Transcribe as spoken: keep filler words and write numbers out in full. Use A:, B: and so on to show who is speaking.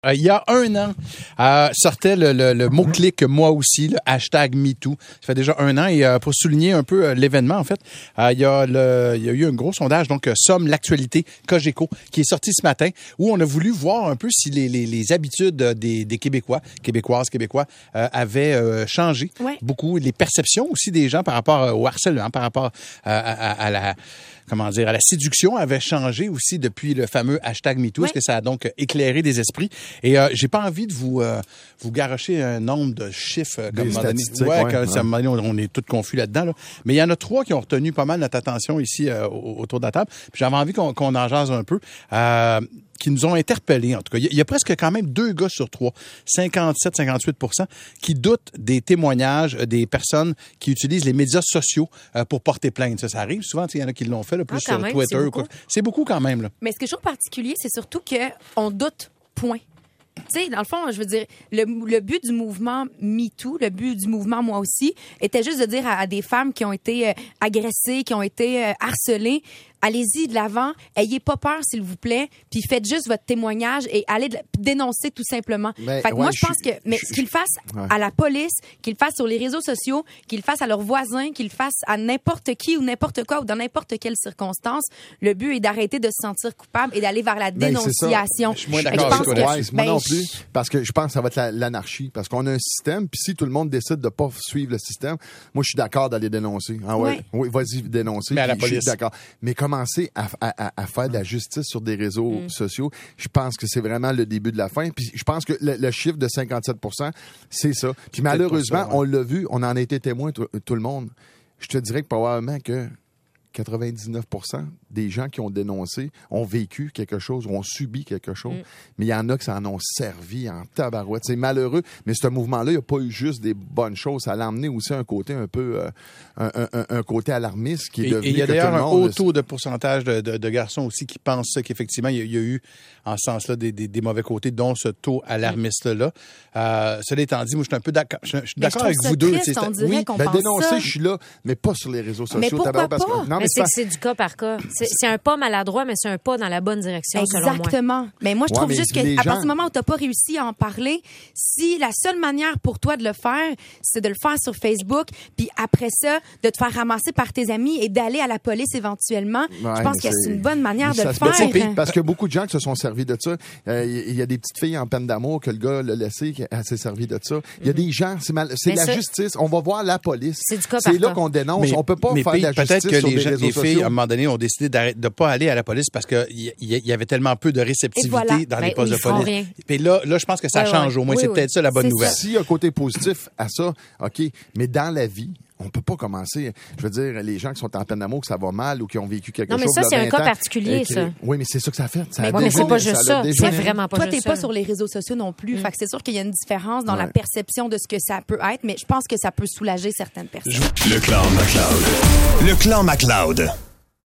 A: Euh, il y a un an, euh, sortait le, le, le mot-clic « moi aussi », le hashtag MeToo. Ça fait déjà un an. Et euh, pour souligner un peu euh, l'événement, en fait, euh, il, y a le, il y a eu un gros sondage, donc euh, Somme l'actualité Cogeco, qui est sorti ce matin, où on a voulu voir un peu si les, les, les habitudes des, des Québécois, Québécoises, Québécois, euh, avaient euh, changé. Ouais. Beaucoup. Les perceptions aussi des gens par rapport au harcèlement, par rapport à, à, à la... comment dire, à la séduction avait changé aussi depuis le fameux hashtag MeToo. Oui. Est-ce que ça a donc éclairé des esprits? Et euh, j'ai pas envie de vous euh, vous garocher un nombre de chiffres euh, comme
B: des
A: statistiques. Ouais, ouais, ouais. On, on est tous confus là-dedans. Là. Mais il y en a trois qui ont retenu pas mal notre attention ici euh, autour de la table. Puis j'avais envie qu'on, qu'on en jase un peu. Euh, qui nous ont interpellés, en tout cas. Il y a presque quand même deux gars sur trois, cinquante-sept à cinquante-huit pour cent, qui doutent des témoignages des personnes qui utilisent les médias sociaux pour porter plainte. Ça, ça arrive souvent. Il y en a qui l'ont fait, là, plus ah, sur même, Twitter. C'est beaucoup. C'est beaucoup quand même. Là.
C: Mais ce qui est toujours particulier, c'est surtout qu'on doute, point. Tu sais, dans le fond, je veux dire, le, le but du mouvement MeToo, le but du mouvement Moi aussi, était juste de dire à, à des femmes qui ont été euh, agressées, qui ont été euh, harcelées, allez-y de l'avant, ayez pas peur s'il vous plaît, puis faites juste votre témoignage et allez de, dénoncer tout simplement. Mais, fait que ouais, moi je pense que mais je, qu'ils le fassent ouais. à la police, qu'ils le fassent sur les réseaux sociaux, qu'ils le fassent à leurs voisins, qu'ils le fassent à n'importe qui ou n'importe quoi ou dans n'importe quelle circonstance, le but est d'arrêter de se sentir coupable et d'aller vers la ben, dénonciation.
B: Je suis moins d'accord avec toi. Ouais, moi ben, non plus, parce que je pense que ça va être la, l'anarchie, parce qu'on a un système, puis si tout le monde décide de pas suivre le système, moi je suis d'accord d'aller dénoncer. Ah ouais, ouais. Oui, vas-y dénoncer.
A: Mais à la police.
B: Je suis d'accord. Mais commencer à, à, à faire de la justice sur des réseaux mm. sociaux, je pense que c'est vraiment le début de la fin. Puis je pense que le, le chiffre de cinquante-sept pour cent, c'est ça. Puis c'est malheureusement, ça, ouais. on l'a vu, on en a été témoin tout, tout le monde. Je te dirais que probablement que quatre-vingt-dix-neuf pour cent des gens qui ont dénoncé ont vécu quelque chose ou ont subi quelque chose. Mm. Mais il y en a qui s'en ont servi en tabarouette. C'est malheureux, mais ce mouvement-là, il n'y a pas eu juste des bonnes choses. Ça a emmené aussi un côté un peu, euh, un, un, un côté alarmiste qui est et, devenu...
A: Et il y a
B: que
A: d'ailleurs
B: tout le
A: un
B: monde,
A: haut taux de pourcentage de, de, de garçons aussi qui pensent qu'effectivement, il y, a, il y a eu, en ce sens-là, des, des, des mauvais côtés, dont ce taux alarmiste-là. Mm. Euh, cela étant dit, moi, je suis un peu d'accord, je, je suis d'accord avec vous deux.
C: C'est, oui,
B: ben, dénoncer, je suis là, mais pas sur les réseaux sociaux.
D: Mais pourquoi
B: parce que,
D: pas? Non, mais, mais c'est, c'est du cas par cas. C'est, c'est un pas maladroit, mais c'est un pas dans la bonne direction, selon moi.
C: Exactement. Mais moi, je trouve
B: ouais,
C: juste qu'à gens... partir du moment où tu n'as pas réussi à en parler, si la seule manière pour toi de le faire, c'est de le faire sur Facebook, puis après ça, de te faire ramasser par tes amis et d'aller à la police éventuellement, ouais, je pense que c'est... c'est une bonne manière de le faire.
B: Pire, parce que beaucoup de gens qui se sont servis de ça, il euh, y, y a des petites filles en peine d'amour que le gars l'a laissé, elle s'est servi de ça. Il y a mm-hmm. des gens, c'est, mal, c'est la ça... justice. On va voir la police.
D: C'est du cas
B: C'est là
D: cas.
B: qu'on dénonce.
A: Mais,
B: on peut pas faire
A: puis,
B: la justice
A: peut-être que
B: sur
A: les,
B: des
A: gens,
B: réseaux
A: les
B: sociaux.
A: filles, à un moment donné, ont décidé de ne pas aller à la police parce qu'il y, y avait tellement peu de réceptivité voilà. dans ben, les postes de police. Rien. Puis là, là, je pense que ça ouais, change ouais. au moins. Oui, c'est oui. peut-être ça la bonne c'est nouvelle.
B: S'il y a un côté positif à ça, OK. Mais dans la vie, on peut pas commencer. Je veux dire, les gens qui sont en peine d'amour, que ça va mal ou qui ont vécu quelque
D: non,
B: chose.
D: Non, mais ça, c'est un cas
B: ans,
D: particulier, ça.
B: Oui, mais c'est ça que ça fait. Ça
D: mais, ouais, mais c'est pas juste ça. ça. C'est vraiment pas
C: Toi,
D: juste ça.
C: Toi, t'es pas sur les réseaux sociaux non plus. Mm. Fait que c'est sûr qu'il y a une différence dans ouais. la perception de ce que ça peut être, mais je pense que ça peut soulager certaines personnes.
E: Le Clan McLeod. Le Clan McLeod.